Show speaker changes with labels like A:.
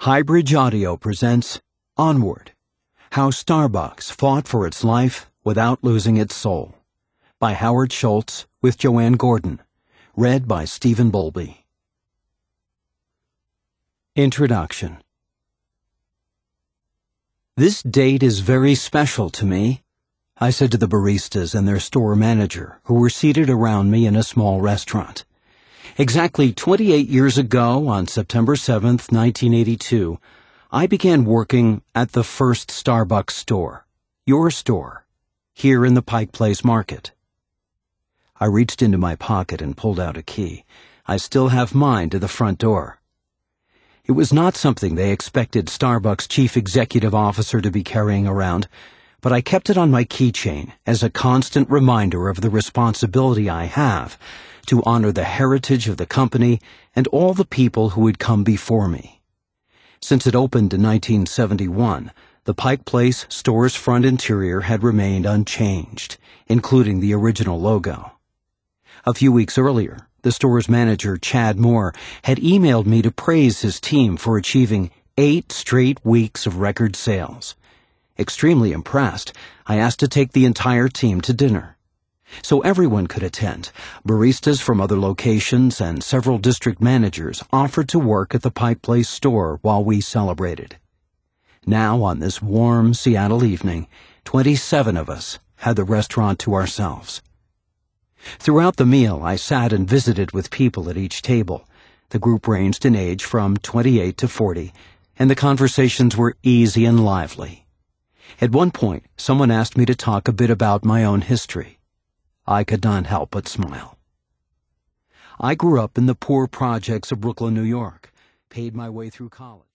A: Highbridge Audio presents Onward, How Starbucks Fought for Its Life Without Losing Its Soul, by Howard Schultz with Joanne Gordon, read by Stephen Bowlby. Introduction. This date is very special to me, I said to the baristas and their store manager, who were seated around me in a small restaurant. Exactly 28 years ago, on September 7th, 1982, I began working at the first Starbucks store, your store, here in the Pike Place Market. I reached into my pocket and pulled out a key. I still have mine to the front door. It was not something they expected Starbucks chief executive officer to be carrying around, but I kept it on my keychain as a constant reminder of the responsibility I have to honor the heritage of the company and all the people who had come before me. Since it opened in 1971, the Pike Place store's front interior had remained unchanged, including the original logo. A few weeks earlier, the store's manager, Chad Moore, had emailed me to praise his team for achieving 8 straight weeks of record sales. Extremely impressed, I asked to take the entire team to dinner. So everyone could attend. Baristas from other locations and several district managers offered to work at the Pike Place store while we celebrated. Now, on this warm Seattle evening, 27 of us had the restaurant to ourselves. Throughout the meal, I sat and visited with people at each table. The group ranged in age from 28 to 40, and the conversations were easy and lively. At one point, someone asked me to talk a bit about my own history. I could not help but smile. I grew up in the poor projects of Brooklyn, New York, paid my way through college.